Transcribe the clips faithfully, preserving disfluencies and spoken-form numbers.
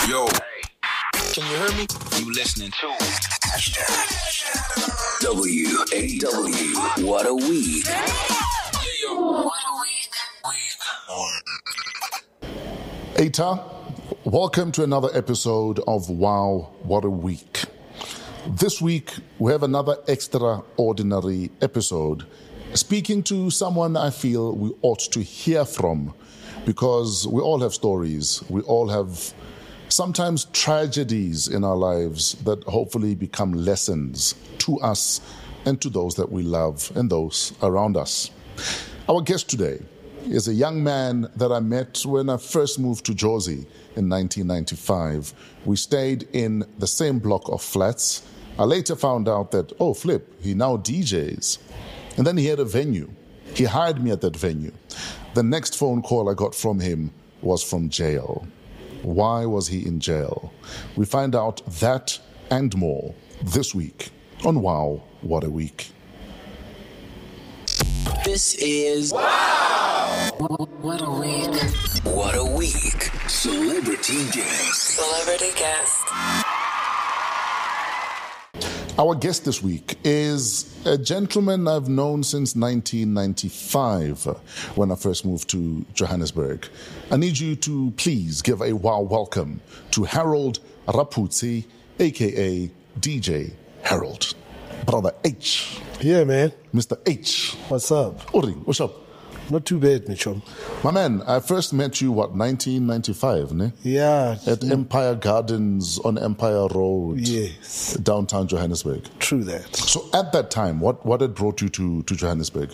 Yo. Can you hear me? You listening to W A W. What a week. Yeah, yo. What a week. Eta, welcome to another episode of Wow, What a Week. This week, we have another extraordinary episode, speaking to someone I feel we ought to hear from, because we all have stories, we all have sometimes tragedies in our lives that hopefully become lessons to us and to those that we love and those around us. Our guest today is a young man that I met when I first moved to Jozi in nineteen ninety-five. We stayed in the same block of flats. I later found out that, oh, flip, he now D Js. And then he had a venue. He hired me at that venue. The next phone call I got from him was from jail. Why was he in jail? We find out that and more this week on Wow, What a Week. This is Wow! What a week. What a week. Celebrity guest. Celebrity guest. Our guest this week is a gentleman I've known since nineteen ninety-five, when I first moved to Johannesburg. I need you to please give a wow welcome to Harold Raputsi, a k a. D J Harold. Brother H. Yeah, man. Mister H. What's up? Ori, what's up? Not too bad, Mitchum. My man, I first met you, what, nineteen ninety-five, ne? Yeah. At Empire Gardens on Empire Road. Yes. Downtown Johannesburg. True that. So at that time, what, what had brought you to, to Johannesburg?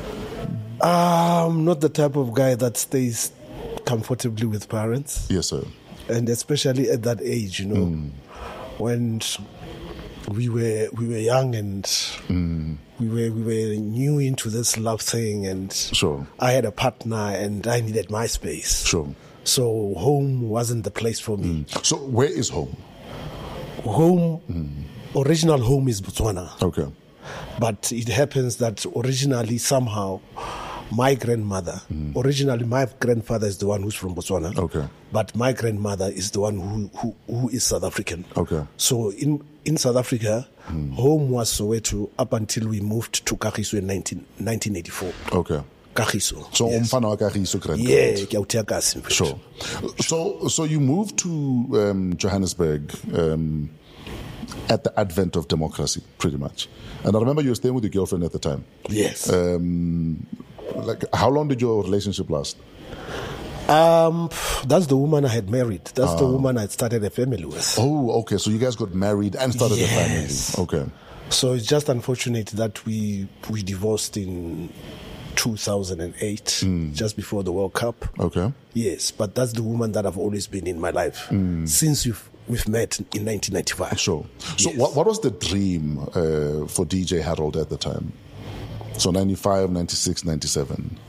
I'm not the type of guy that stays comfortably with parents. Yes, sir. And especially at that age, you know, mm. when we were we were young and mm. we were we were new into this love thing, and sure. I had a partner and I needed my space. Sure. So home wasn't the place for me. Mm. So where is home? Home, mm. original home is Botswana. Okay. But it happens that originally somehow my grandmother, mm. originally my grandfather is the one who's from Botswana. Okay. But my grandmother is the one who who, who is South African. Okay. So in, in South Africa, mm. home was Soweto up until we moved to Kagiso in nineteen eighty-four. Okay. Kagiso. So yes. umfana wa Kagiso grand. Yeah, Kagiso. Sure. So so you moved to um, Johannesburg um, at the advent of democracy, pretty much. And I remember you were staying with your girlfriend at the time. Yes. Um, like, how long did your relationship last? Um, that's the woman I had married. That's uh, the woman I started a family with. Oh, okay. So you guys got married and started yes. a family. Okay. So it's just unfortunate that we we divorced in two thousand eight, mm. just before the World Cup. Okay. Yes, but that's the woman that I've always been in my life mm. since we've, we've met in nineteen ninety-five. Sure. So yes. what, what was the dream uh, for D J Harold at the time? So ninety-five, ninety-six, ninety-seven.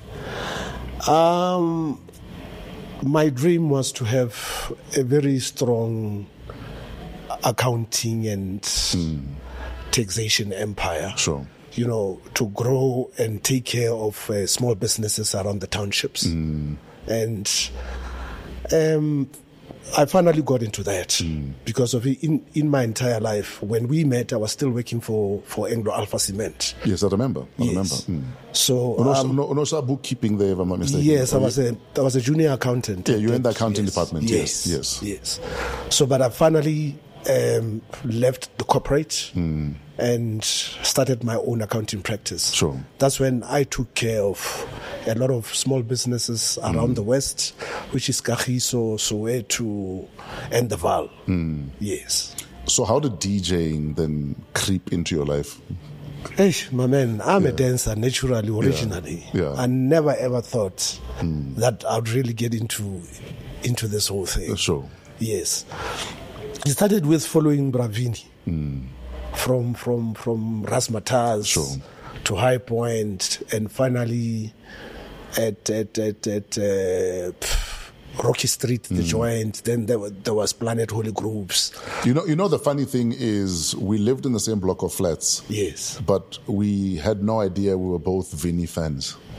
Um, my dream was to have a very strong accounting and mm. taxation empire. Sure. You know, to grow and take care of uh, small businesses around the townships. Mm. And um, I finally got into that mm. because of it. In, in my entire life, when we met, I was still working for, for Anglo Alpha Cement. Yes, I remember. I yes. remember. Mm. So, no, um, no, no, no, bookkeeping there, if I'm not mistaken. Yes, I was a I was a junior accountant. Yeah, you're in the accounting yes, department. Yes, yes, yes, yes. So, but I finally um, left the corporate mm. and started my own accounting practice. Sure. That's when I took care of a lot of small businesses around mm. the West, which is Kagiso, Soweto, and the Vaal. Mm. Yes. So how did DJing then creep into your life? Hey, my man, I'm yeah. a dancer naturally, originally. Yeah. Yeah. I never ever thought mm. that I'd really get into into this whole thing. Sure. Yes. It started with following Bravini mm. from from from Razzmatazz sure. to High Point, and finally at at at, at uh, Rocky Street, the mm. joint. Then there, were, there was Planet Holy Groups. You know, you know. The funny thing is, we lived in the same block of flats. Yes, but we had no idea we were both Vinny fans.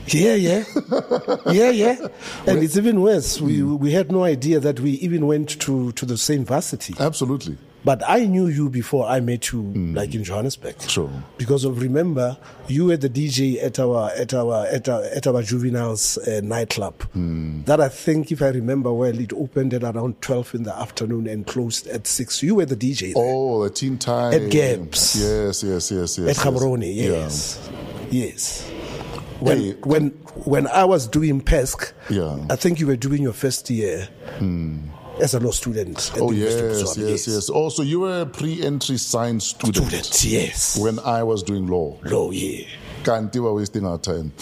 Yeah, yeah, yeah, yeah. And it's even worse. We we had no idea that we even went to, to the same varsity. Absolutely. But I knew you before I met you, mm. like in Johannesburg. Sure. Because of remember, you were the D J at our at our at our, at our juveniles uh, nightclub. Mm. That I think, if I remember well, it opened at around twelve in the afternoon and closed at six. You were the D J there. Oh, the teen time at Gabs. Yes, yes, yes, yes. At Gaborone, yes, yeah. yes. When Hey, when when I was doing Pesk, Yeah. I think you were doing your first year. Mm. As a law student. At Oh, the University of yes, Botswana, yes, yes. Also, you were a pre-entry science student. Student, yes. When I was doing law. Law, yeah. Can't you were wasting our time.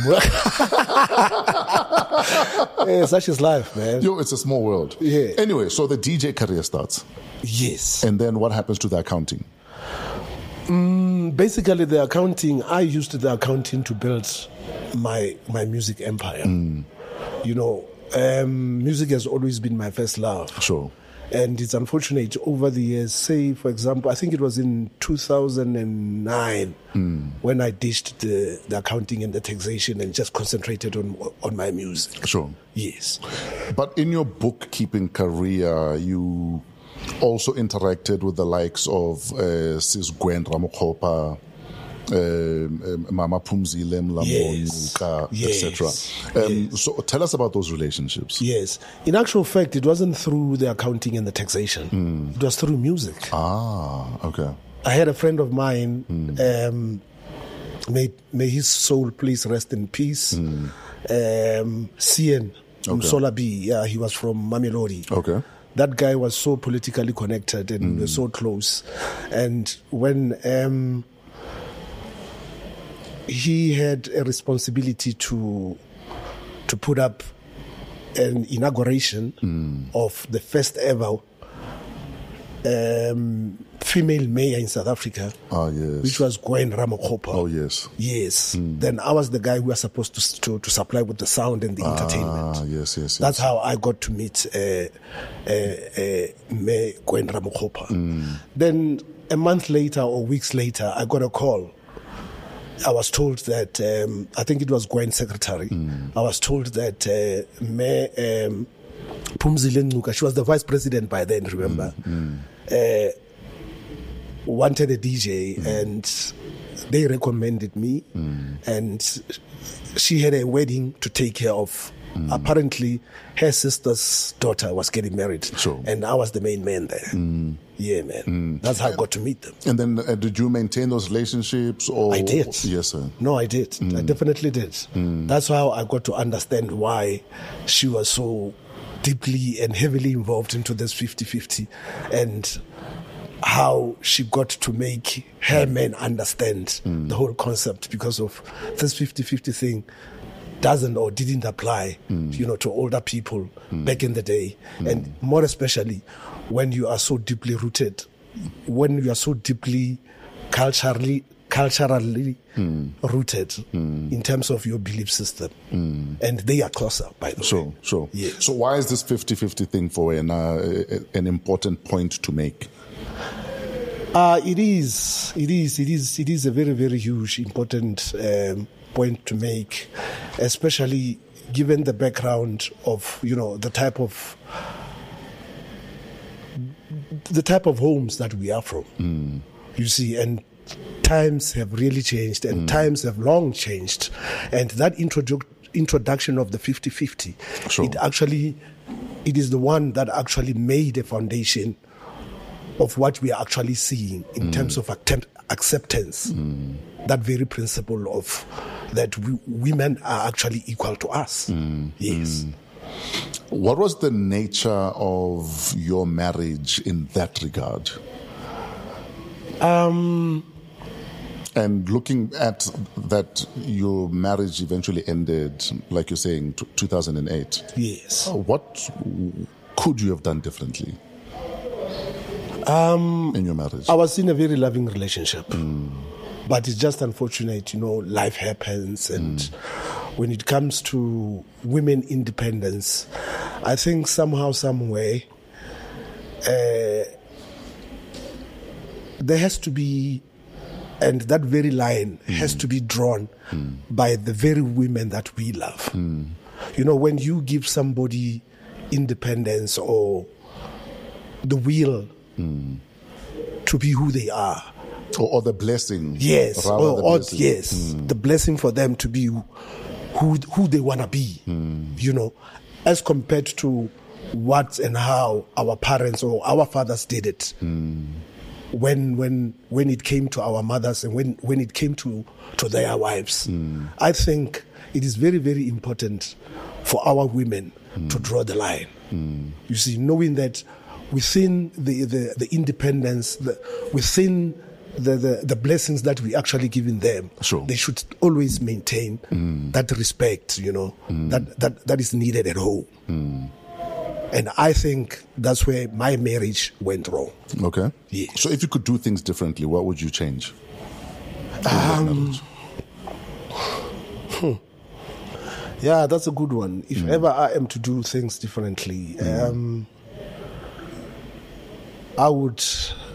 Yeah, such is life, man. Yo, it's a small world. Yeah. Anyway, so the D J career starts. Yes. And then what happens to the accounting? Mm, basically, the accounting, I used the accounting to build my my music empire. Mm. You know, um, music has always been my first love. Sure. And it's unfortunate over the years, say, for example, I think it was in two thousand nine mm. when I ditched the, the accounting and the taxation and just concentrated on on my music. Sure. Yes. But in your bookkeeping career, you also interacted with the likes of uh, Sis Gwen Ramokhopa, Uh, um, Mama Phumzile Mlambo, yes. et cetera. Um, yes. So tell us about those relationships. Yes. In actual fact, it wasn't through the accounting and the taxation. Mm. It was through music. Ah, okay. I had a friend of mine, mm. um, may, may his soul please rest in peace, mm. um, Sien Msola B. Yeah, he was from Mamelodi. Okay. That guy was so politically connected and mm. we were so close. And when... Um, he had a responsibility to to put up an inauguration mm. of the first ever um, female mayor in South Africa, ah, yes. which was Gwen Ramokhopa. Oh, yes. Yes. Mm. Then I was the guy who was supposed to to, to supply with the sound and the ah, entertainment. yes, yes, yes. That's how I got to meet uh, uh, uh, Mayor Gwen Ramokhopa. Mm. Then a month later or weeks later, I got a call. I was told that, um, I think it was Gwen's secretary, mm. I was told that uh, Mayor um, Phumzile Ngcuka, she was the vice president by then, remember, mm. Mm. Uh, wanted a D J mm. and they recommended me mm. and she had a wedding to take care of. Mm. Apparently, her sister's daughter was getting married, sure. and I was the main man there. Mm. Yeah, man. Mm. That's how I got to meet them. And then, uh, did you maintain those relationships? Or I did. Yes, sir. No, I did. Mm. I definitely did. Mm. That's how I got to understand why she was so deeply and heavily involved into this fifty-fifty, and how she got to make her men understand mm. the whole concept, because of this fifty-fifty thing doesn't or didn't apply, mm. you know, to older people mm. back in the day. Mm. And more especially when you are so deeply rooted, when you are so deeply culturally culturally mm. rooted mm. in terms of your belief system. Mm. And they are closer, by the sure, way. Sure, sure. Yes. So why is this fifty-fifty thing for an, uh, an important point to make? Uh, it is, it is, it is, it is a very, very huge, important um, point to make, especially given the background of, you know, the type of the type of homes that we are from. Mm. You see, and times have really changed, and mm. times have long changed, and that introdu- introduction of the fifty-fifty, sure. it actually, it is the one that actually made a foundation of what we are actually seeing in mm. terms of attempt, acceptance. Mm. That very principle of that we, women are actually equal to us. Mm. Yes. Mm. What was the nature of your marriage in that regard? Um, and looking at that, your marriage eventually ended, like you're saying, t- two thousand eight. Yes. What could you have done differently um, in your marriage? I was in a very loving relationship. Mm. But it's just unfortunate, you know, life happens. And mm. when it comes to women independence, I think somehow, some way, uh, there has to be And that very line mm. has to be drawn mm. by the very women that we love. Mm. You know, when you give somebody independence or the will mm. to be who they are, or, or the blessing, yes, or, the or blessing. yes, mm. the blessing for them to be who who they want to be. Mm. You know, as compared to what and how our parents or our fathers did it. Mm. When when when it came to our mothers and when, when it came to, to their wives. Mm. I think it is very, very important for our women mm. to draw the line. Mm. You see, knowing that within the, the, the independence, the, within the, the, the blessings that we actually giving them, sure. they should always maintain mm. that respect, you know, mm. that, that, that is needed at home. Mm. And I think that's where my marriage went wrong. Okay. Yeah. So if you could do things differently, what would you change? Um, hmm. Yeah, that's a good one. If mm. ever I am to do things differently, mm. um, I would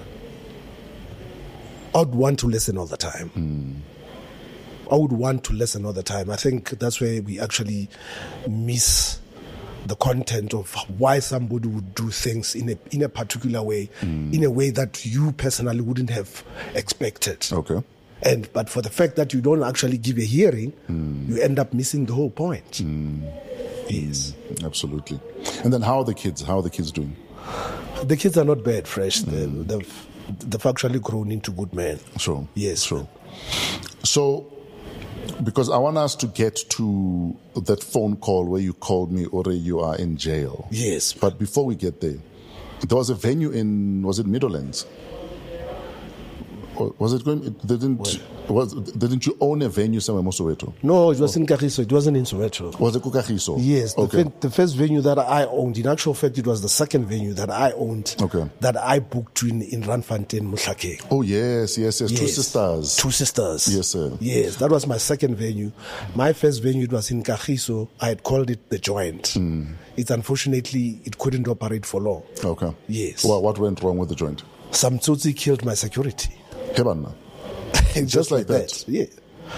I would want to listen all the time. Mm. I would want to listen all the time. I think that's where we actually miss the content of why somebody would do things in a in a particular way, mm. in a way that you personally wouldn't have expected. Okay. And but for the fact that you don't actually give a hearing, mm. you end up missing the whole point. Mm. Yes. Mm. Absolutely. And then how are the kids? How are the kids doing? The kids are not bad, fresh. Mm. They've, they've they've actually grown into good men. Sure. Yes. Sure. So, because I want us to get to that phone call where you called me, Ore, you are in jail. Yes. But before we get there, there was a venue in, was it Meadowlands? Or was it going, it didn't, was, didn't you own a venue somewhere in Soweto? No, it was in Kagiso. It wasn't in Soweto. Was it Kagiso? Yes. The, okay. fir- the first venue that I owned, in actual fact, it was the second venue that I owned. Okay. That I booked in, in Randfontein, Mohlakeng. Oh, yes, yes, yes, yes. Two Sisters. Two Sisters. Yes, sir. Yes, that was my second venue. My first venue was in Kagiso. I had called it The Joint. Mm. It's unfortunately, it couldn't operate for long. Okay. Yes. Well, what went wrong with The Joint? Some Tsotsi killed my security. Hebanna. Just, Just like, like that. that. Yeah.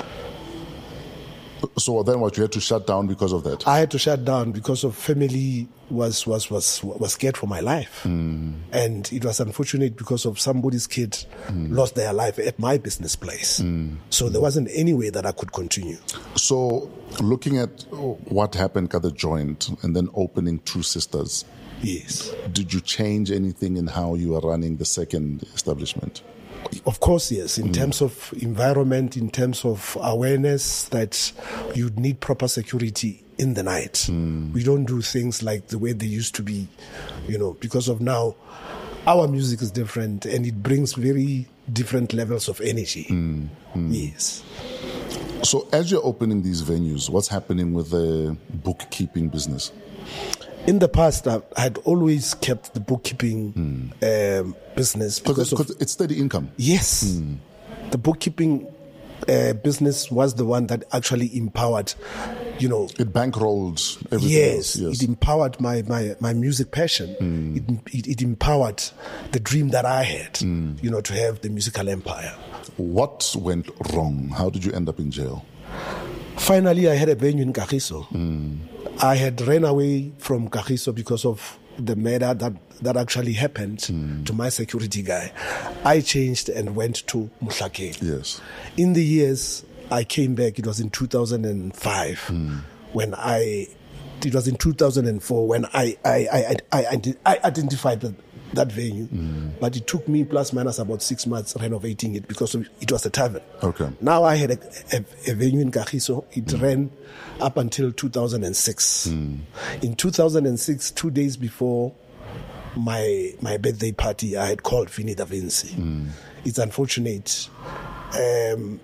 So then what, you had to shut down because of that? I had to shut down because of family was was was, was scared for my life. Mm. And it was unfortunate because of somebody's kid mm. lost their life at my business place. Mm. So there wasn't any way that I could continue. So looking at what happened at The Joint and then opening Two Sisters. Yes. Did you change anything in how you are running the second establishment? Of course, yes. In mm. terms of environment, in terms of awareness that you need proper security in the night. Mm. We don't do things like the way they used to be, you know, because of now our music is different and it brings very different levels of energy. Mm. Mm. Yes. So as you're opening these venues, what's happening with the bookkeeping business? In the past, I had always kept the bookkeeping mm. um, business because of, it's steady income. Yes, mm. the bookkeeping uh, business was the one that actually empowered, you know, it bankrolled everything. Yes, else. Yes, it empowered my, my, my music passion. Mm. It, it it empowered the dream that I had, mm. you know, to have the musical empire. What went wrong? How did you end up in jail? Finally, I had a venue in Kagiso. Mm. I had ran away from Kagiso because of the murder that, that actually happened mm. to my security guy. I changed and went to Mohlakeng. Yes. In the years I came back, it was in two thousand five mm. when I, it was in two thousand four when I, I, I, I, I, I identified that, that venue. Mm. But it took me plus minus about six months renovating it because it was a tavern. Okay. Now I had a, a, a venue in Kagiso. It mm. ran up until two thousand six. Mm. In two thousand six, two days before my my birthday party, I had called Vinny Da Vinci. Mm. It's unfortunate. Um,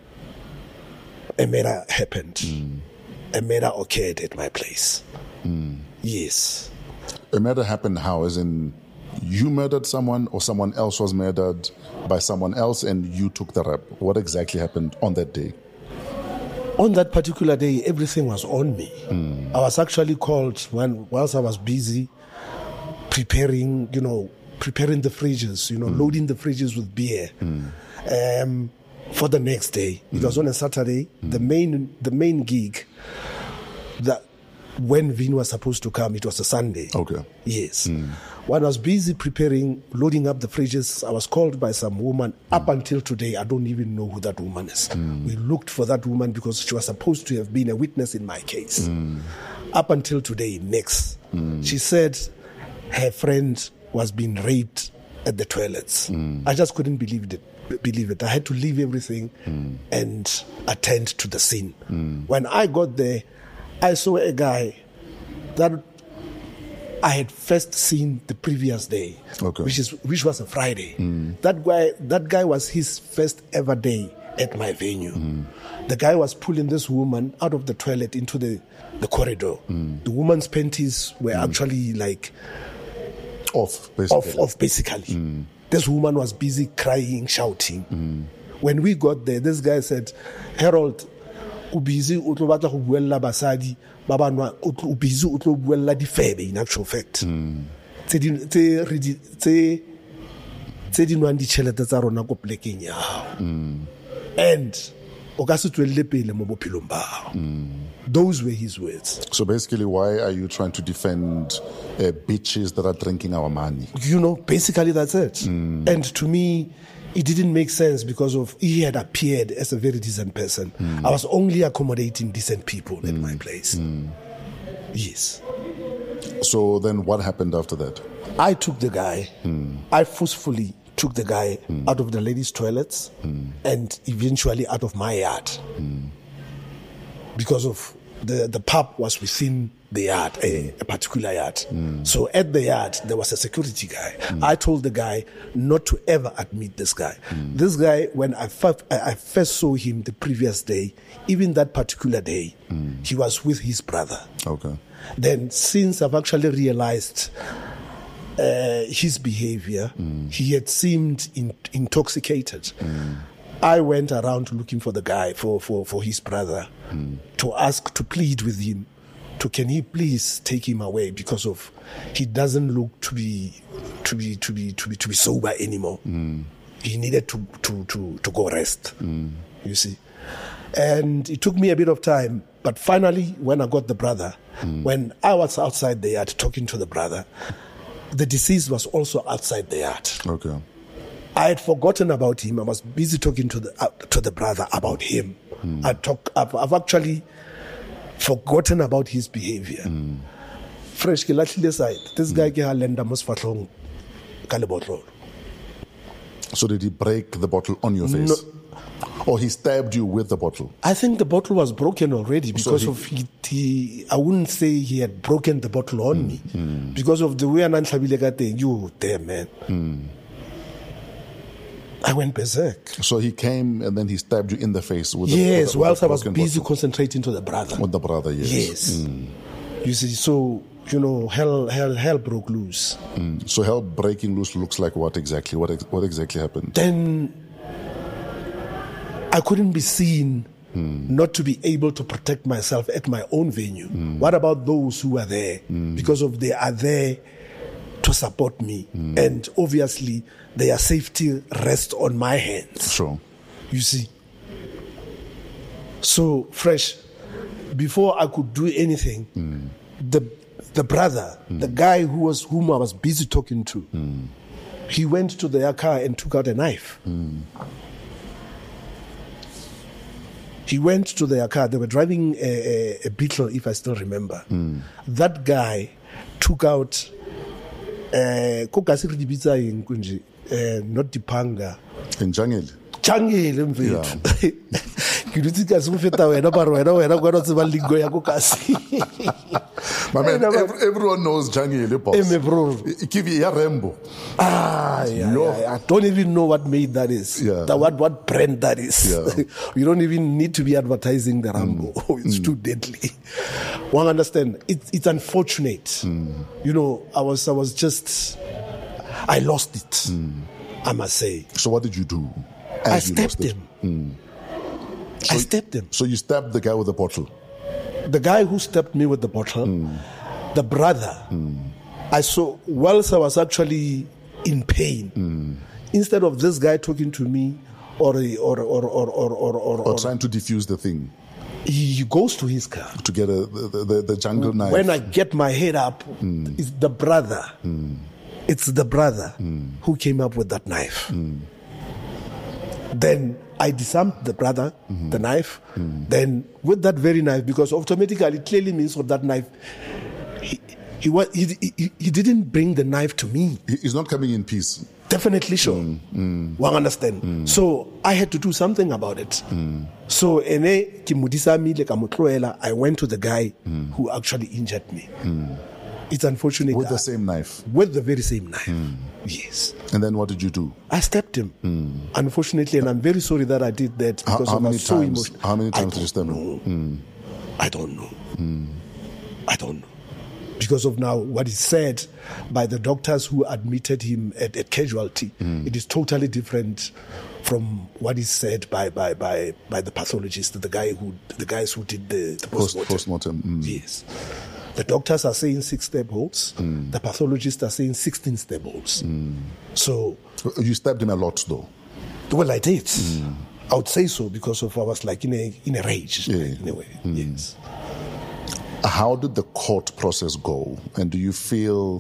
a murder happened. Mm. A murder occurred at my place. Mm. Yes. A murder happened how? As in, you murdered someone or someone else was murdered by someone else and you took the rap? What exactly happened on that day? On that particular day, everything was on me. Mm. I was actually called when whilst I was busy preparing, you know, preparing the fridges, you know, mm. loading the fridges with beer. Mm. Um, for the next day. It was on a Saturday. The main the main gig that when Vin was supposed to come, it was a Sunday. Okay. Yes. When I was busy preparing, loading up the fridges, I was called by some woman. Up until today, I don't even know who that woman is. We looked for that woman because she was supposed to have been a witness in my case. Up until today, next. She said her friend was being raped at the toilets. I just couldn't believe it. Believe it. I had to leave everything and attend to the scene. When I got there, I saw a guy that I had first seen the previous day, Okay. which is which was a Friday. That guy, that guy was his first ever day at my venue. The guy was pulling this woman out of the toilet into the, the corridor. The woman's panties were actually like Off, basically. off, off basically. This woman was busy crying, shouting. When we got there, this guy said, Harold, o busy o tlo batla go buella basadi ba banwa o busy o tlo buella difebe in actual fact tse di tse re di tse tse di nwang ditšhelete tsa rona go plekeng ya and o ka se tswelle pele mo bophelong ba those were his words. So basically, why are you trying to defend uh, bitches that are drinking our money? You know, basically that's it. And to me, it didn't make sense because of he had appeared as a very decent person. I was only accommodating decent people in my place. Yes. So then what happened after that? I took the guy, I forcefully took the guy out of the ladies' toilets and eventually out of my yard. Because of the, the pub was within the yard, a, a particular yard. So at the yard, there was a security guy. I told the guy not to ever admit this guy. This guy, when I, f- I first saw him the previous day, even that particular day, he was with his brother. Okay. Then since I've actually realized uh, his behavior, he had seemed in, intoxicated. I went around looking for the guy, for, for, for his brother, to ask, to plead with him, to can he please take him away because of he doesn't look to be to be to be to be to be sober anymore. He needed to to to to go rest. You see, and it took me a bit of time, but finally, when I got the brother, when I was outside the yard talking to the brother, the deceased was also outside the yard. Okay. I had forgotten about him. I was busy talking to the uh, to the brother about him. I talk. I've, I've actually forgotten about his behavior. Fresh ke lahlile side. This guy ke ha lenda mo sefatlhong ka lebotlo. So did he break the bottle on your face? No. Or he stabbed you with the bottle? I think the bottle was broken already because he- of he, he. I wouldn't say he had broken the bottle on me because of the way I tlhabile ka teng. You damn man. I went berserk. So he came and then he stabbed you in the face with the, Yes, with the, with whilst the I was broken busy bottle. concentrating to the brother. With the brother, yes. Yes. You see, so you know, hell, hell, hell broke loose. So hell breaking loose looks like what exactly? What ex- what exactly happened? Then I couldn't be seen not to be able to protect myself at my own venue. What about those who are there? Because of they are there to support me. And obviously their safety rests on my hands. Sure. You see. So fresh, before I could do anything, the the brother, the guy who was whom I was busy talking to, he went to their car and took out a knife. He went to their car. They were driving a, a, a Beetle, if I still remember. That guy took out uh, kokasi re di bitsa eng kunje, uh, not Dipanga. In Jangil? Changele mfethu. Ke dutse ka se go feta wena ba re wena wena go tseba lingo ya kokasi. My man, Hey, no, ev- everyone knows Jangil, boss. Hey, my bro. Give you a Rambo. Ah, yeah, No. yeah, yeah. I don't even know what made that is. Yeah. That what what brand that is. Yeah. You don't even need to be advertising the Rambo. It's too deadly. One understand. It's it's unfortunate. You know, I was I was just I lost it. I must say. So what did you do? I As you lost stabbed it? him. I stabbed him. So you stabbed the guy with the bottle? The guy who stabbed me with the bottle, the brother, I saw, whilst I was actually in pain, instead of this guy talking to me, or a, or or or or or, or, Or trying to defuse the thing he goes to his car. to get a, the, the, the jungle knife. When I get my head up, Mm. it's the brother. Mm. It's the brother Mm. who came up with that knife. Mm. Then I disarmed the brother, Mm-hmm. the knife. Mm. Then with that very knife, because automatically it clearly means with that knife, he he, was, he, he, he didn't bring the knife to me. He- He's not coming in peace. Definitely sure. Mm, mm. One understand. Mm. So I had to do something about it. Mm. So ene ke mo disamile, ka mo tlohela, I went to the guy Mm. who actually injured me. Mm. It's unfortunate. With the I- same knife. With the very same knife. Mm. Yes. And then what did you do? I stabbed him. Mm. Unfortunately, and I'm very sorry that I did that How, because how I many was so times? emotional. How many I times did you stab don't him? know. Mm. I don't know. Mm. I don't know. Because of now what is said by the doctors who admitted him at, at casualty, Mm. it is totally different from what is said by by by, by the pathologist, the guy who the guys who did the, the Post, postmortem. postmortem. Mm. Yes. The doctors are saying six stab holes. Mm. The pathologists are saying sixteen stab holes. Mm. So You stabbed him a lot, though. well, I did. I would say so because of I was like in a in a rage, Yeah. like, in a way. Mm. Yes. How did the court process go? And do you feel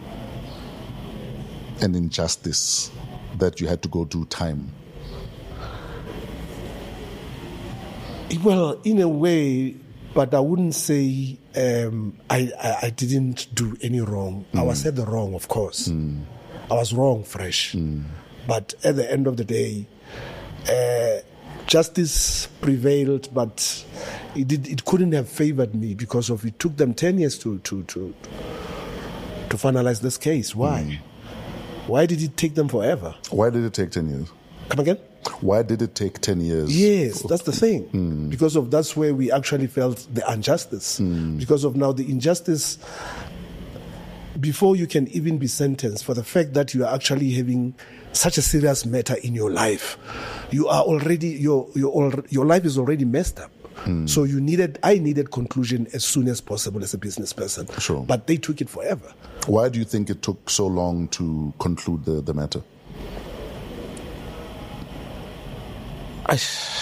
an injustice that you had to go do time? Well, in a way, but I wouldn't say um, I, I I didn't do any wrong. I was at the wrong, of course. I was wrong, fresh. But at the end of the day, uh, justice prevailed, but it did, it couldn't have favored me because of it took them ten years to to to to finalize this case. Why? Why did it take them forever? Why did it take ten years? Come again? Why did it take ten years? Yes, that's the thing. Because of that's where we actually felt the injustice. Because of now the injustice, before you can even be sentenced for the fact that you are actually having such a serious matter in your life, you are already your your al- your life is already messed up. So you needed I needed conclusion as soon as possible as a business person. Sure. But they took it forever. Why do you think it took so long to conclude the, the matter? I,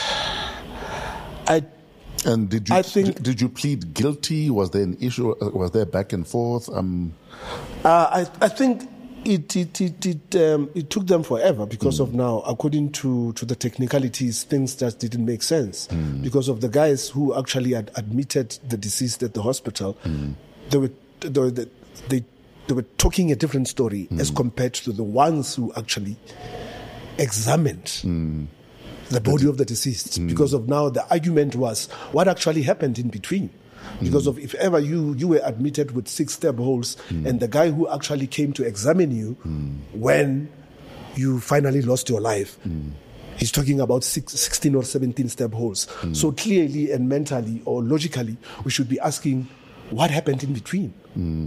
I And did you I think- did, did you plead guilty? Was there an issue? uh, Was there back and forth? Um, Uh, I, I think it it it it, um, it took them forever because of now, according to, to the technicalities, things just didn't make sense because of the guys who actually had admitted the deceased at the hospital. They were they were, they they were talking a different story as compared to the ones who actually examined the body of the deceased. Because of now, the argument was what actually happened in between. Because of if ever you, you were admitted with six stab holes and the guy who actually came to examine you when you finally lost your life, he's talking about six, sixteen or seventeen stab holes. So clearly and mentally or logically, we should be asking what happened in between.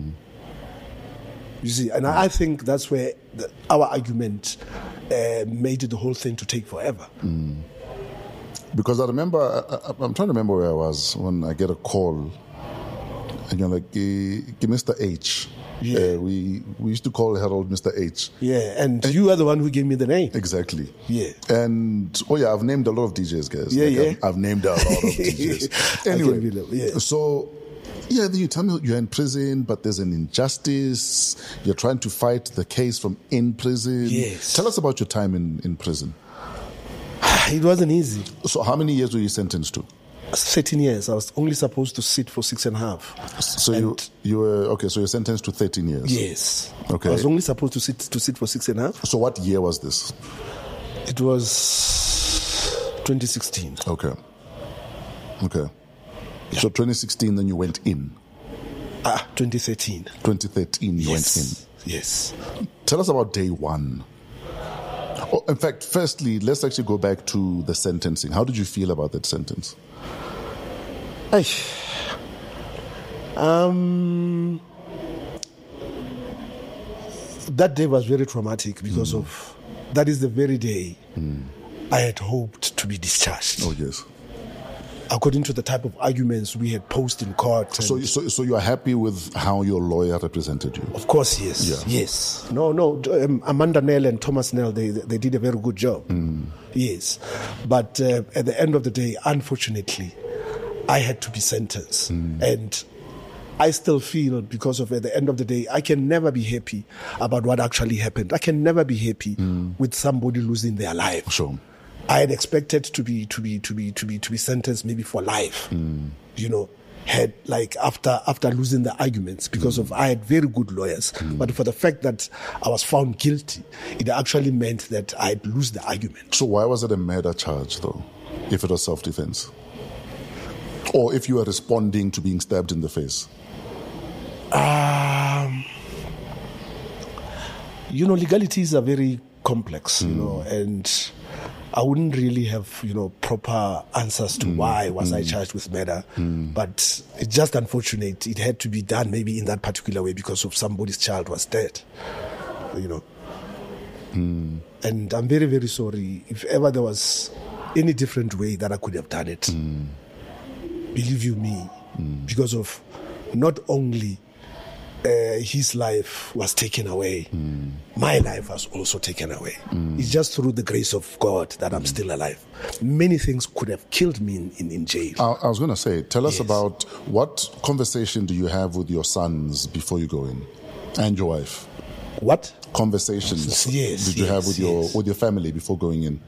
You see, and I I think that's where the, our argument uh, made the whole thing to take forever. because I remember, I, I, I'm trying to remember where I was when I get a call, and you're like, eh, Mister H. Yeah. Uh, we we used to call Harold Mister H. Yeah, and you are the one who gave me the name. Exactly. Yeah. And oh yeah, I've named a lot of D Js, guys. Yeah, yeah. I've, I've named a lot of D Js. I Anyway, can believe- yeah. so yeah, then you tell me you're in prison, but there's an injustice. You're trying to fight the case from in prison. Yes. Tell us about your time in, in prison. It wasn't easy. So how many years were you sentenced to? thirteen years. I was only supposed to sit for six and a half. So you And- you were okay. So you're sentenced to thirteen years. Yes. Okay. I was only supposed to sit to sit for six and a half. So what year was this? It was twenty sixteen. Okay. Okay. So twenty sixteen, then you went in. Ah, twenty thirteen. twenty thirteen, you Yes. went in. Yes. Tell us about day one. Oh, in fact, firstly, let's actually go back to the sentencing. How did you feel about that sentence? Ay. Um, that day was very traumatic because Mm. of that is the very day I had hoped to be discharged. Oh, yes. according to the type of arguments we had posed in court. So, so, so you are happy with how your lawyer represented you? Of course, yes. Yeah. Yes. No, no. Um, Amanda Nell and Thomas Nell, they they did a very good job. Mm. Yes. But uh, at the end of the day, unfortunately, I had to be sentenced. Mm. And I still feel, because of at the end of the day, I can never be happy about what actually happened. I can never be happy mm. with somebody losing their life. Sure. I had expected to be to be to be to be to be sentenced maybe for life. Mm. You know, had like after after losing the arguments, because mm. of I had very good lawyers, mm. but for the fact that I was found guilty, it actually meant that I'd lose the argument. So why was it a murder charge though, if it was self-defense, or if you were responding to being stabbed in the face? Um, you know, legalities are very complex, mm. you know, and I wouldn't really have, you know, proper answers to mm. why was mm. I charged with murder. Mm. But it's just unfortunate. It had to be done maybe in that particular way because of somebody's child was dead, you know. Mm. And I'm very, very sorry. If ever there was any different way that I could have done it, mm. believe you me, mm. because of not only Uh, his life was taken away, mm. my life was also taken away. Mm. It's just through the grace of God that I'm mm. still alive. Many things could have killed me in, in, in jail. I, I was going to say, tell us yes. about what conversation do you have with your sons before you go in, and your wife? What conversations yes, did you yes, have with yes. your with your family before going in?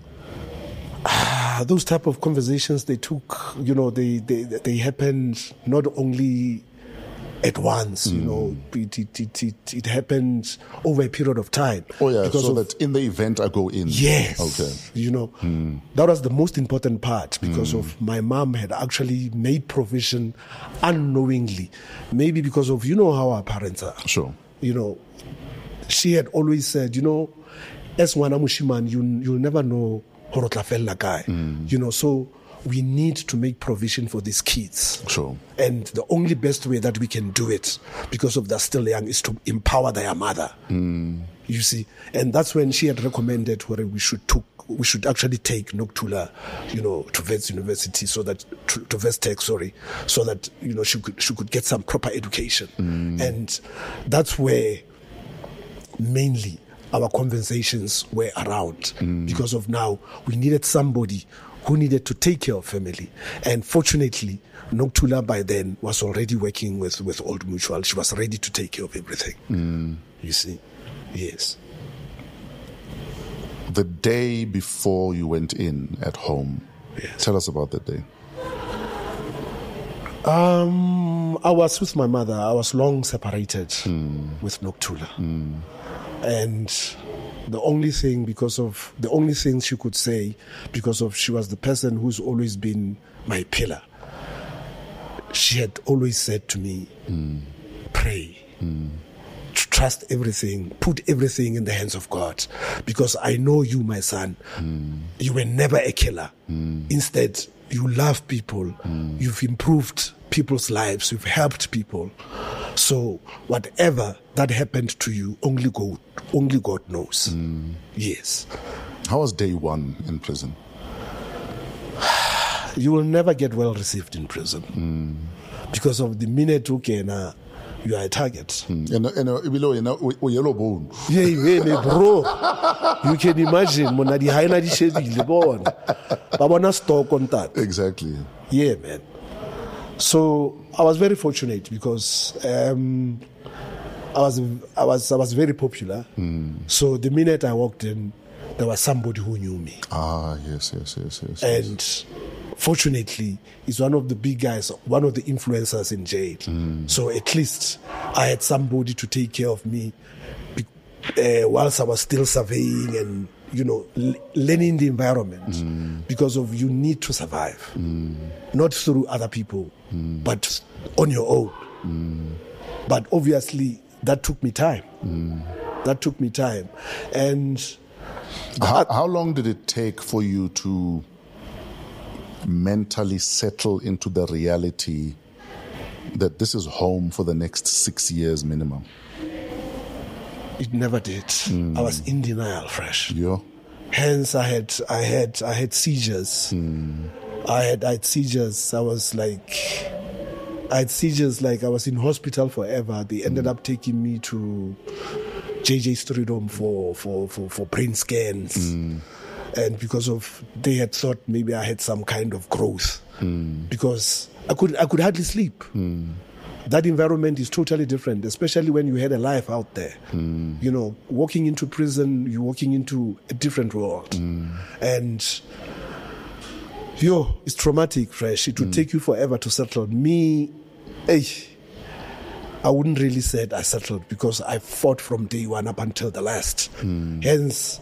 Ah, those type of conversations, they took, you know, they they, they happened not only at once, you mm. know, it, it, it, it, it happened over a period of time. Oh, yeah, so of, that in the event I go in. Yes. Okay. You know, mm. that was the most important part because mm. of my mom had actually made provision unknowingly. Maybe because of, you know, how our parents are. Sure. You know, she had always said, you know, as one Mushiman, you, you'll never know Horotlafella guy. Mm. You know, so we need to make provision for these kids. Sure. And the only best way that we can do it, because of they're still young, is to empower their mother. Mm. You see? And that's when she had recommended where we should took, we should actually take Nokuthula, you know, to Wits University, so that, to, to Westech, sorry, so that, you know, she could, she could get some proper education. Mm. And that's where mainly our conversations were around, mm. because of now we needed somebody who needed to take care of family. And fortunately, Nokuthula by then was already working with, with Old Mutual. She was ready to take care of everything. Mm. You see? Yes. The day before you went in at home, yes. Tell us about that day. Um, I was with my mother. I was long separated mm. with Nokuthula. Mm. And the only thing, because of the only thing she could say, because of she was the person who's always been my pillar. She had always said to me, mm. pray, mm. trust everything, put everything in the hands of God, because I know you, my son, mm. you were never a killer. Mm. Instead, you love people, mm. you've improved people's lives, you've helped people. So whatever that happened to you, only God, only God knows. Mm. Yes. How was day one in prison? You will never get well received in prison mm. because of the minute you can, uh, you are a target. Mm. And, and below, you know, we yellow bone. Yeah, yeah, bro. You can imagine, monadi haina di shedi lebon. Babona stock on that. Exactly. Yeah, man. So I was very fortunate because um, I was I was I was very popular. Mm. So the minute I walked in, there was somebody who knew me. Ah, yes, yes, yes, yes. And yes. Fortunately, he's one of the big guys, one of the influencers in jail. Mm. So at least I had somebody to take care of me uh, whilst I was still surveying and, you know, l- learning the environment. Mm. Because of you need to survive, mm. not through other people, mm. but on your own. Mm. But obviously, that took me time. Mm. That took me time. And how, how long did it take for you to mentally settle into the reality that this is home for the next six years minimum? It never did. Mm. I was in denial, fresh. Yeah. Hence, I had, I had, I had seizures. Mm. I had, I had seizures. I was like, I had seizures like I was in hospital forever. They ended up taking me to J J Streetom for, for, for, for brain scans. Mm. And because of, they had thought maybe I had some kind of growth. Mm. Because I could, I could hardly sleep. Mm. That environment is totally different, especially when you had a life out there. Mm. You know, walking into prison, you're walking into a different world. Mm. And, yo, it's traumatic, Fresh. It would mm. take you forever to settle. Me, hey, I wouldn't really say I settled because I fought from day one up until the last. Mm. Hence,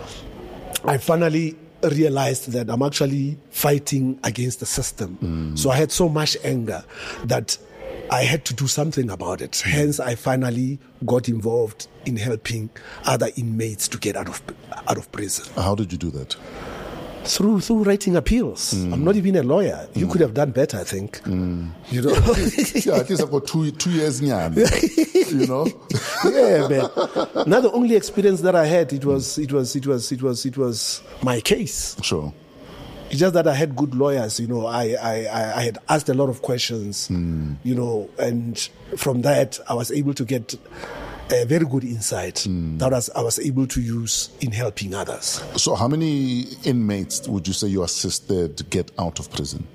I finally realized that I'm actually fighting against the system. Mm. So I had so much anger that I had to do something about it. Hence, I finally got involved in helping other inmates to get out of out of prison. How did you do that? Through through writing appeals. Mm. I'm not even a lawyer. You mm. could have done better, I think. Mm. You know, yeah, at least I've got two two years nyam. You know, yeah, but now the only experience that I had it was it was it was it was it was my case. Sure. It's just that I had good lawyers, you know. I, I, I had asked a lot of questions, mm. you know, and from that I was able to get a very good insight mm. that was, I was able to use in helping others. So how many inmates would you say you assisted get out of prison?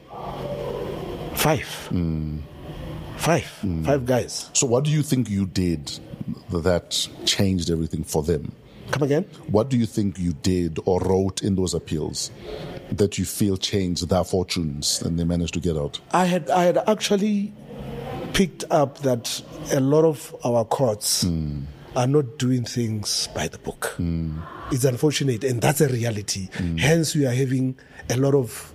Five. Mm. Five. Mm. Five guys. So what do you think you did that changed everything for them? Come again? What do you think you did or wrote in those appeals that you feel changed their fortunes and they managed to get out? I had I had actually picked up that a lot of our courts mm. are not doing things by the book. Mm. It's unfortunate, and that's a reality. Mm. Hence, we are having a lot of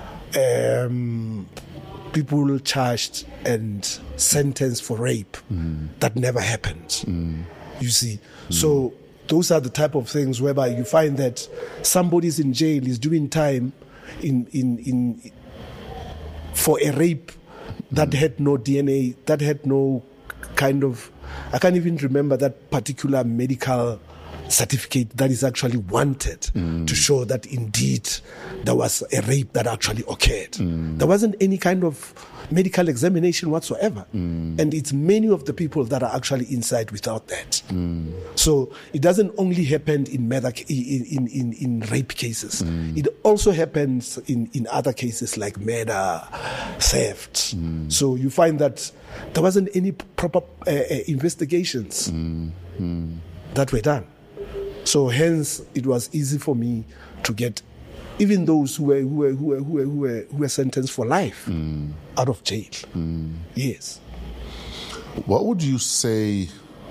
um, people charged and sentenced for rape mm. that never happened. Mm. You see, mm. so those are the type of things whereby you find that somebody's in jail, is doing time in in in for a rape that mm. had no D N A, that had no kind of, I can't even remember that particular medical certificate that is actually wanted mm. to show that indeed there was a rape that actually occurred. Mm. There wasn't any kind of medical examination whatsoever. Mm. And it's many of the people that are actually inside without that. Mm. So it doesn't only happen in murder, in, in, in, in rape cases. Mm. It also happens in, in other cases like murder, theft. Mm. So you find that there wasn't any proper uh, uh, investigations mm. Mm. that were done. So hence, it was easy for me to get even those who were who were who were who were, who were, who were sentenced for life mm. out of jail. Mm. Yes. What would you say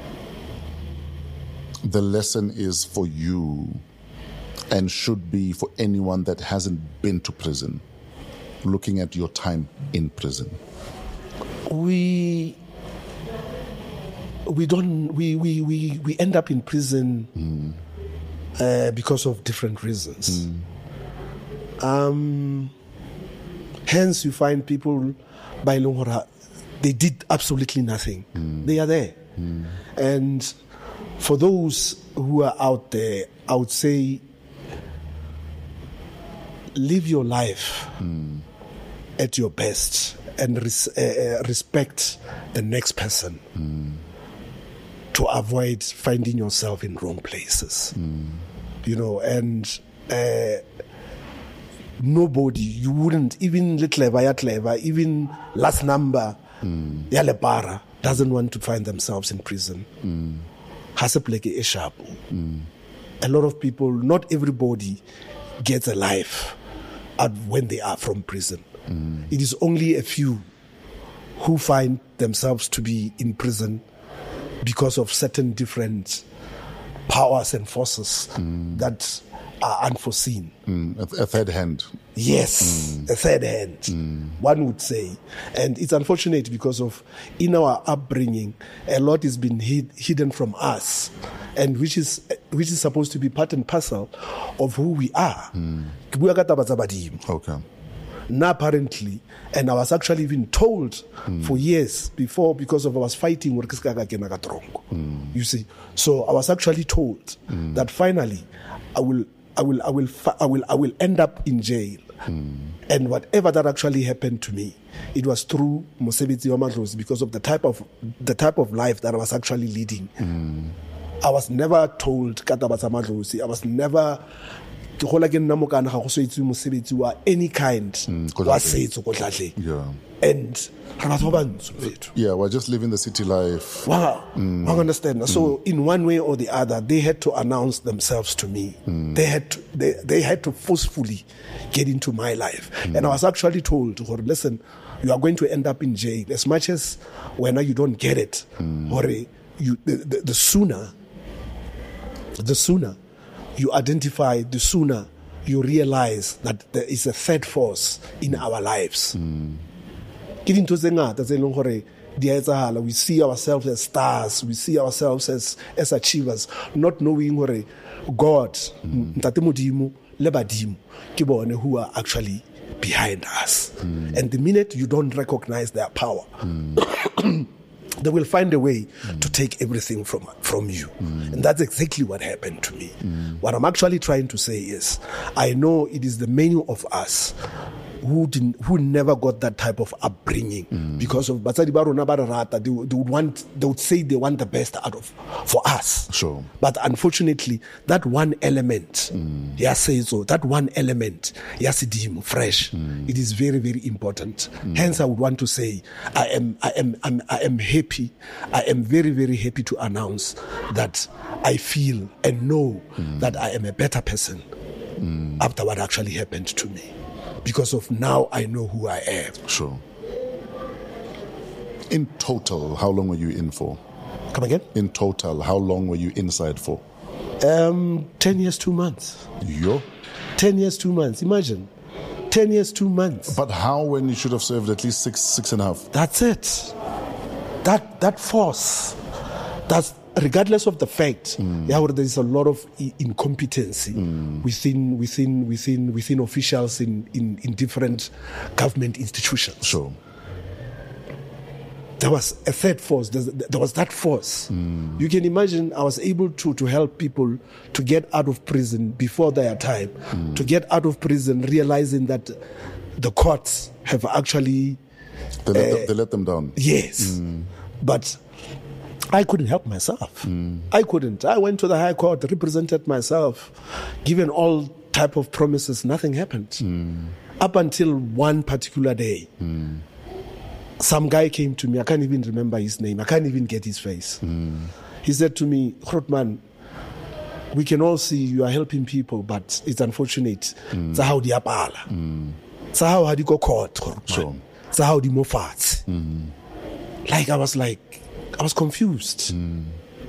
the lesson is for you and should be for anyone that hasn't been to prison, looking at your time in prison? We we don't we we, we, we end up in prison mm. uh, because of different reasons. Mm. Um, hence, you find people by Longora, they did absolutely nothing. Mm. They are there. Mm. And for those who are out there, I would say, live your life mm. at your best and res- uh, respect the next person mm. to avoid finding yourself in wrong places. Mm. You know, and uh, nobody, you wouldn't, even Litleva, Yatleva, even last number, mm. Yalepara, doesn't want to find themselves in prison. Mm. Mm. A lot of people, not everybody gets a life out when they are from prison. Mm. It is only a few who find themselves to be in prison because of certain different powers and forces mm. that are unforeseen. Mm. A, a third hand. Yes, mm. a third hand, mm. one would say. And it's unfortunate because of, in our upbringing, a lot has been hid, hidden from us, and which is which is supposed to be part and parcel of who we are. Mm. Okay. Now apparently, and I was actually even told mm. for years before, because of I was fighting mm. you see. So I was actually told mm. that finally I will I will I will I will I will end up in jail Mm. And whatever that actually happened to me, it was through Mosebetsi wa Madlozi because of the type of the type of life that I was actually leading. Mm. I was never told ka taba tsa Madlozi. I was never ke gola ke nna mo kana ga go so itse mosebetsi wa any kind wa setso ko tlatleng. Yeah. And yeah, we're just living the city life. Wow, mm. I understand. So, mm. in one way or the other, they had to announce themselves to me. Mm. They had to, they, they had to forcefully get into my life, mm. and I was actually told, "Listen, you are going to end up in jail. As much as when you don't get it, mm. or you, the, the, the sooner, the sooner you identify, the sooner you realize that there is a third force in our lives." Mm. We see ourselves as stars, we see ourselves as, as achievers, not knowing where God, mm. who are actually behind us. Mm. And the minute you don't recognize their power, mm. they will find a way mm. to take everything from, from you. Mm. And that's exactly what happened to me. Mm. What I'm actually trying to say is, I know it is the many of us who didn't, who never got that type of upbringing mm. because of Batsadi ba rona ba re rata, they, they would want, they would say they want the best out of for us. Sure. But unfortunately, that one element, mm. yeah, say so, that one element, yeah, sidimo, fresh, mm. it is very, very important. Mm. Hence, I would want to say, I am, I am, I'm, I am happy. I am very, very happy to announce that I feel and know mm. that I am a better person mm. after what actually happened to me. Because of now, I know who I am. Sure. In total, how long were you in for? Come again? In total, how long were you inside for? Um, ten years, two months. Yo? Ten years, two months. Imagine. Ten years, two months. But how when you should have served at least six, six and a half? That's it. That that force. That's regardless of the fact, mm. yeah, there is a lot of incompetency mm. within within within within officials in, in, in different government institutions. Sure. There was a third force. There was that force. Mm. You can imagine I was able to, to help people to get out of prison before their time, mm. to get out of prison realizing that the courts have actually... They let, uh, them, they let them down. Yes. Mm. But I couldn't help myself. Mm. I couldn't. I went to the High Court, represented myself, given all type of promises. Nothing happened. Mm. Up until one particular day, mm. some guy came to me. I can't even remember his name. I can't even get his face. Mm. He said to me, Grootman, we can all see you are helping people, but it's unfortunate. Mm. It's how they are. It's how they go court. Sure. It's how they move fast. Mm. Like I was like, I was confused. Mm.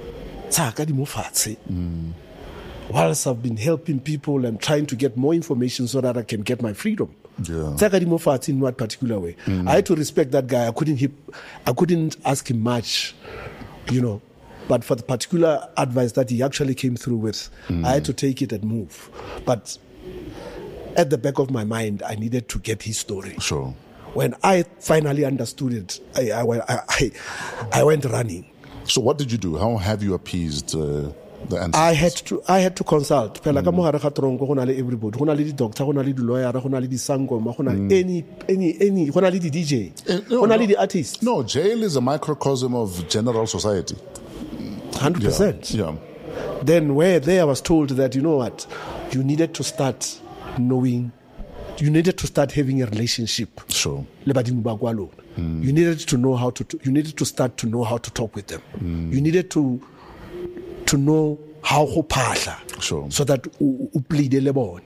Mm. Whilst I've been helping people and trying to get more information so that I can get my freedom. Yeah. In what particular way? Mm. I had to respect that guy. I couldn't hip, I couldn't ask him much, you know. But for the particular advice that he actually came through with, mm. I had to take it and move. But at the back of my mind, I needed to get his story. Sure. When I finally understood it, I, I, I, I went running. So what did you do? How have you appeased uh, the ancestors? I had to I had to consult. Mm. Everybody, the doctor, the lawyer, the sangoma, mm. any any any, the D J, uh, no, no, the artist. No, jail is a microcosm of general society. Hundred yeah, percent. Yeah. Then where there I was told that, you know what, you needed to start knowing. You needed to start having a relationship. Sure. Mm. You needed to know how to. You needed to start to know how to talk with them. Mm. You needed to to know how to pasha. Sure. So that u plead lebone.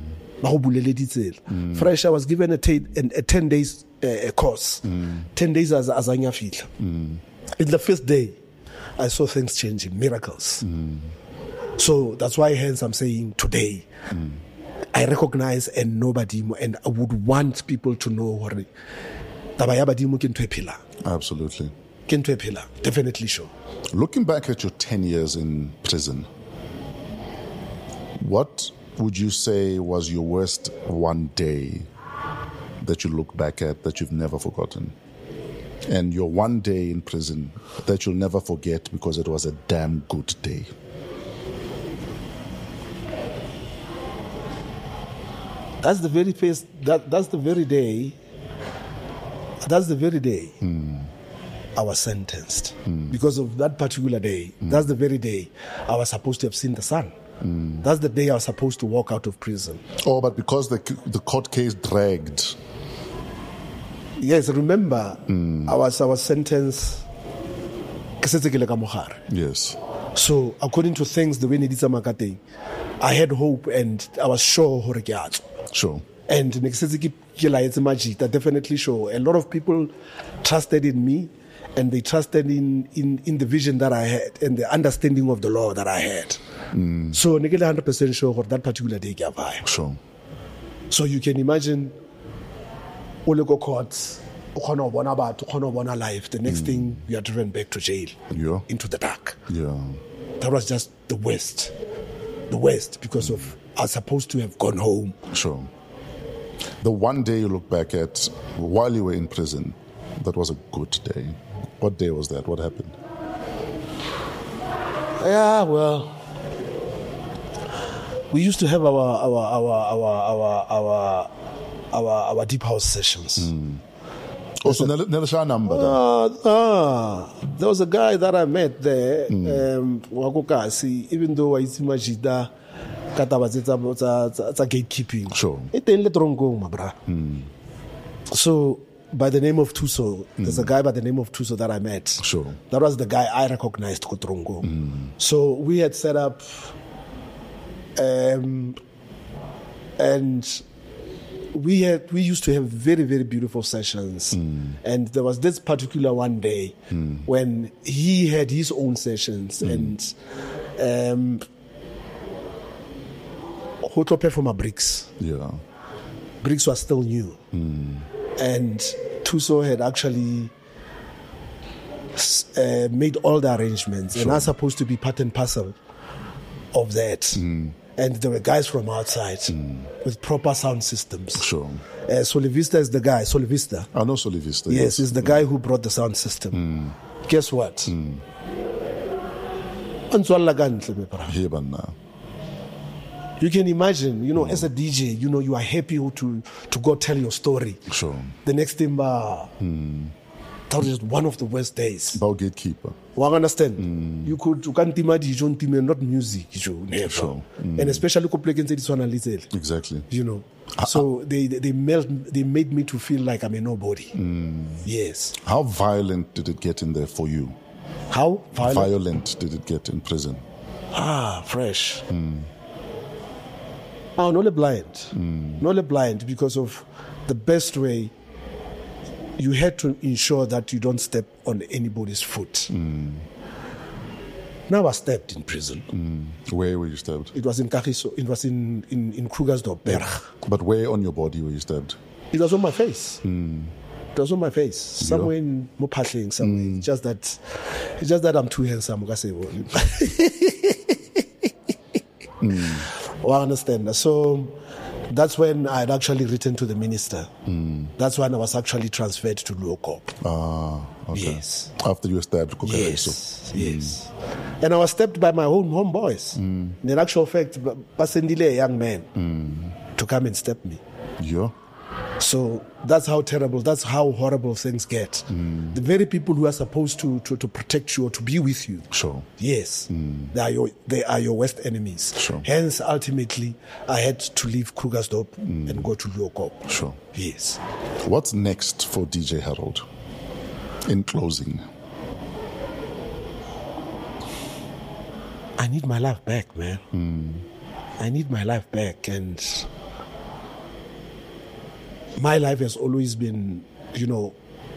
Mm. Fresh, I was given a, t- a ten days uh, course. Mm. Ten days as as anya fitla. In the first day, I saw things changing, miracles. Mm. So that's why, hence, I'm saying today. Mm. I recognize and know Badimo, and I would want people to know what Tabaya Badimo can to a pillar. Absolutely. Can to a pillar, definitely sure. Looking back at your ten years in prison, what would you say was your worst one day that you look back at that you've never forgotten? And your one day in prison that you'll never forget because it was a damn good day? That's the very first, that, that's the very day, that's the very day Mm. I was sentenced. Because of that particular day, that's the very day I was supposed to have seen the sun. That's the day I was supposed to walk out of prison. Oh, but because the the court case dragged. Yes, remember, I was I was sentenced. Yes. So according to things the way Neditsa Makate, I had hope and I was sure hore ke a tswa. Sure. And that definitely show a lot of people trusted in me, and they trusted in, in, in the vision that I had and the understanding of the law that I had. Mm. So I'm one hundred percent sure for that particular day. Sure. So you can imagine all the courts, life. The next mm. thing we are driven back to jail, yeah. into the dark. Yeah. That was just the worst. The worst because of I was supposed to have gone home. Sure. The one day you look back at while you were in prison, that was a good day. What day was that? What happened? Yeah, well, we used to have our our our our our our our, our deep house sessions. Mm. Also, Nelisha number. Uh, uh, there was a guy that I met there, mm. um, Wakukasi, even though I see Majida, it's a gatekeeping. Sure. It ain't let go, my bra. So, by the name of Tuso, mm. there's a guy by the name of Tuso that I met. Sure. That was the guy I recognized, Kotrongo. Mm. So, we had set up, um, and we had we used to have very, very beautiful sessions. Mm. And there was this particular one day mm. when he had his own sessions mm. and um Hotope from a bricks. Yeah. Bricks was still new. Mm. And Tuso had actually uh, made all the arrangements, sure. and I was supposed to be part and parcel of that. Mm. And there were guys from outside mm. with proper sound systems. Sure. Uh, Solivista is the guy. Solivista. I know Solivista. Yes, yes. he's the mm. guy who brought the sound system. Mm. Guess what? Mm. You can imagine, you know, mm. as a D J, you know, you are happy to to go tell your story. Sure. The next thing, uh, mm. that was just one of the worst days. About gatekeeper. Well, I understand. Mm. You could you can't imagine not music, you never. Sure. Mm. And especially exactly. You know. Uh, so they they melt, they made me to feel like I'm a nobody. Mm. Yes. How violent did it get in there for you? How violent? Violent did it get in prison? Ah, fresh. Mm. Oh, not blind. Mm. Not blind because of the best way. You had to ensure that you don't step on anybody's foot. Mm. Now I was stabbed in prison. Mm. Where were you stabbed? It was in Kagiso. It was in, in, in Krugersdorp, Berg. But where on your body were you stabbed? It was on my face. Mm. It was on my face. Somewhere yeah. in Mopatling, somewhere. Mm. It's just that it's just that I'm too handsome. mm. Well, I understand. So that's when I had actually written to the minister. Mm. That's when I was actually transferred to Luokop. Ah, okay. Yes. After you were stabbed, yes, yes. Mm. And I was stabbed by my own homeboys. Mm. In actual fact, Basendile, a young man, mm. to come and stab me. Yeah. So that's how terrible, that's how horrible things get. Mm. The very people who are supposed to, to, to protect you or to be with you. Sure. Yes. Mm. They are your they are your worst enemies. Sure. Hence, ultimately, I had to leave Krugersdorp mm. and go to Luokop. Sure. Yes. What's next for D J Harold? In closing. I need my life back, man. Mm. I need my life back, and my life has always been, you know,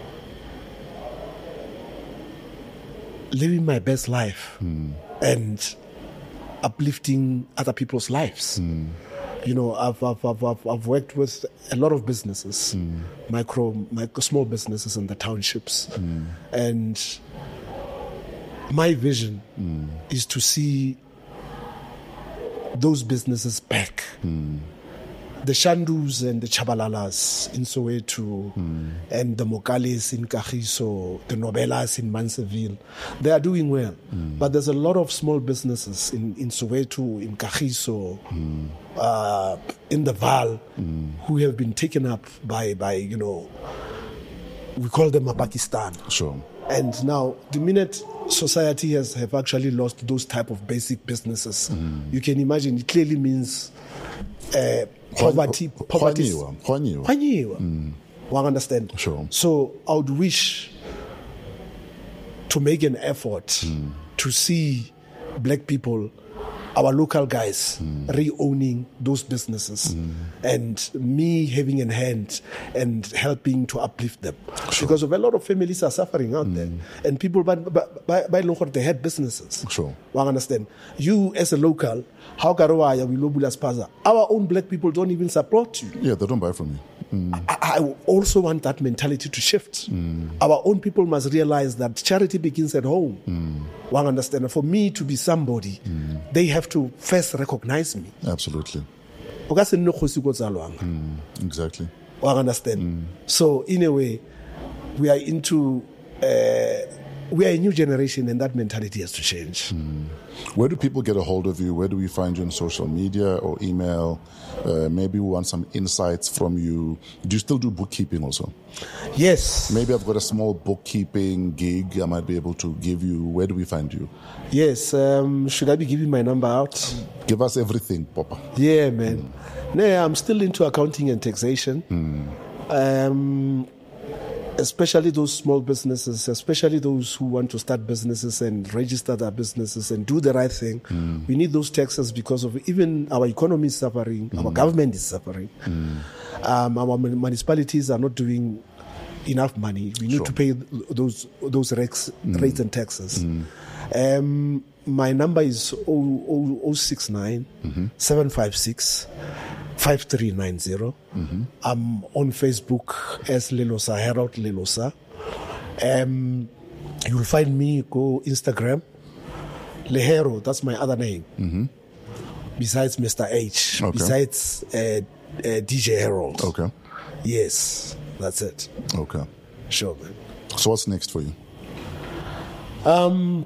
living my best life mm. and uplifting other people's lives. Mm. You know, I've, I've I've I've worked with a lot of businesses, mm. micro, micro, small businesses in the townships, mm. and my vision mm. is to see those businesses back. Mm. the Shandus and the Chabalalas in Soweto, mm. and the Mokalis in Kagiso, the Nobelas in Manseville, they are doing well. Mm. But there's a lot of small businesses in, in Soweto, in Kagiso, mm. uh, in the Val, mm. who have been taken up by, by, you know, we call them a Pakistan. Sure. And now, the minute society has have actually lost those type of basic businesses, mm. you can imagine it clearly means uh, poverty. Poverty. Mm. One understand. Sure. So I would wish to make an effort mm. to see black people, our local guys, mm. re-owning those businesses, mm. and me having a hand and helping to uplift them. Sure. Because of a lot of families are suffering out mm. there. And people, by, by, by local, they had businesses. Sure. Well, understand. You, as a local, how Karawaya, we Lobula Spaza, our own black people don't even support you. Yeah, they don't buy from you. Mm. I, I also want that mentality to shift. Mm. Our own people must realize that charity begins at home. Mm. One understand. For me to be somebody, mm. they have to first recognize me. Absolutely. Mm. Exactly. One understand. Mm. So in a way, we are into. Uh, we are a new generation, and that mentality has to change. Mm. Where do people get a hold of you? Where do we find you on social media or email? Uh, maybe we want some insights from you. Do you still do bookkeeping also? Yes. Maybe I've got a small bookkeeping gig I might be able to give you. Where do we find you? Yes. Um, should I be giving my number out? Give us everything, Papa. Yeah, man. Mm. No, I'm still into accounting and taxation. Mm. Um, especially those small businesses, especially those who want to start businesses and register their businesses and do the right thing. Mm. We need those taxes because of even our economy is suffering, mm. our government is suffering. Mm. Um, our municipalities are not doing enough money. We need sure. to pay those those rates, mm. rates and taxes. Mm. Um, my number is zero six nine seven five six five three nine zero. Mm-hmm. I'm on Facebook as Lelosa, Harold Lelosa. Um, you'll find me, go Instagram. Lehero, that's my other name. Mm-hmm. Besides Mister H. Okay. Besides uh, uh, D J Harold. Okay. Yes, that's it. Okay. Sure, man. So what's next for you? Um...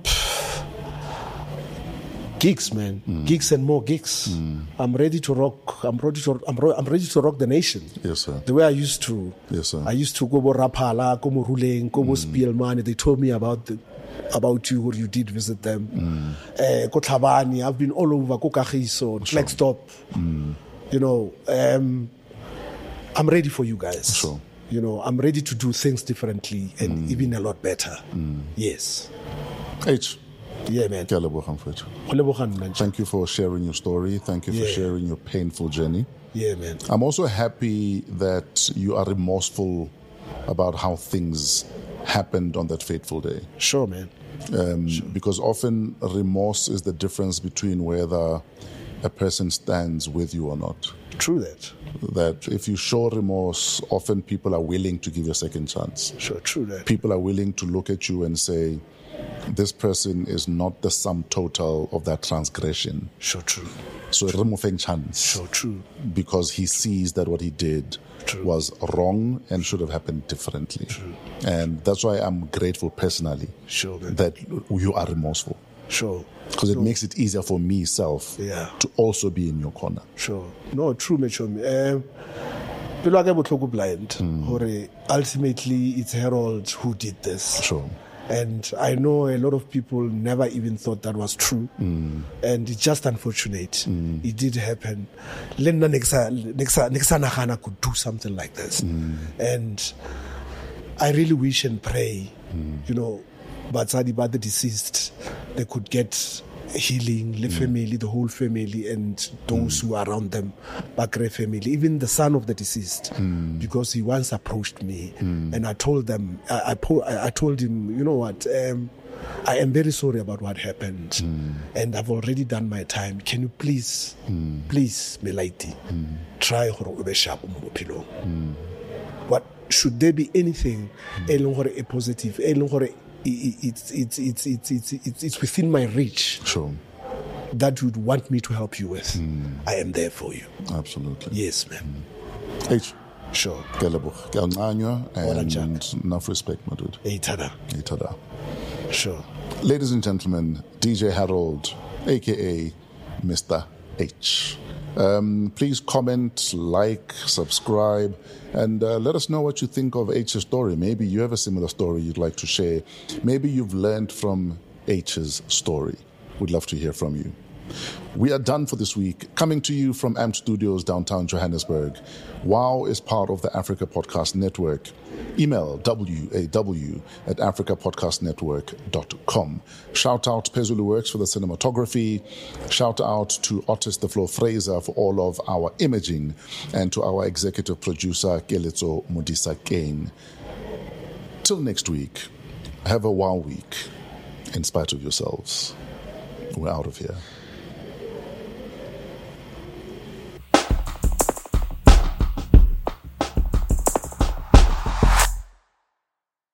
Gigs, man, mm. gigs and more gigs. Mm. I'm ready to rock. I'm ready to. I'm, ro- I'm ready to rock the nation. Yes, sir. The way I used to. Yes, sir. I used to go Rapala, go Ruleng, go Spielman. They told me about the, about you, or you did visit them. Mm. Uh, Kotlabani. I've been all over. Go Kagiso, Flagstop. Mm. You know, um, I'm ready for you guys. Sure. You know, I'm ready to do things differently and mm. even a lot better. Mm. Yes. H. Yeah, man. Thank you for sharing your story. Thank you for yeah. sharing your painful journey. Yeah, man. I'm also happy that you are remorseful about how things happened on that fateful day. Sure, man. Um, sure. Because often remorse is the difference between whether a person stands with you or not. True that. That if you show remorse, often people are willing to give you a second chance. Sure, true that. People are willing to look at you and say, this person is not the sum total of that transgression. Sure, true. So removing chance. Sure, true. Because he sees that what he did true. was wrong and should have happened differently. True. And that's why I'm grateful personally sure, man. that you are remorseful. Sure. Because sure. it makes it easier for me self yeah. to also be in your corner. Sure. No, true, me show me. Um, blind. Mm. Ultimately, it's Harold who did this. Sure. And I know a lot of people never even thought that was true. Mm. And it's just unfortunate. Mm. It did happen. Lena Nexa could do something like this. Mm. And I really wish and pray, mm. you know, Batsadi, but the deceased, they could get healing, the mm. family, the whole family, and those mm. who are around them, Bakre family, even the son of the deceased, mm. because he once approached me, mm. and I told them, I, I, po- I told him, you know what, um, I am very sorry about what happened, mm. and I've already done my time. Can you please, mm. please, Melaiti, mm. try mm. What should there be anything, mm. a positive, It's it's it's it's it's it's it's within my reach. Sure. that you would want me to help you with, mm. I am there for you. Absolutely. Yes, ma'am. Mm. H. Sure. Keleboch. And enough respect, my dude. Eitada. Eitada. Sure. Ladies and gentlemen, D J Harold, a k a. Mister H. Um, please comment, like, subscribe, and uh, let us know what you think of H's story. Maybe you have a similar story you'd like to share. Maybe you've learned from H's story. We'd love to hear from you. We are done for this week. Coming to you from A M P Studios, downtown Johannesburg. WOW is part of the Africa Podcast Network. Email waw at africa podcast network dot com. Shout out Pezulu Works for the cinematography. Shout out to Otis the Flow Fraser for all of our imaging, and to our executive producer, Keletso Modisa Kane. Till next week, have a WOW week. In spite of yourselves, we're out of here.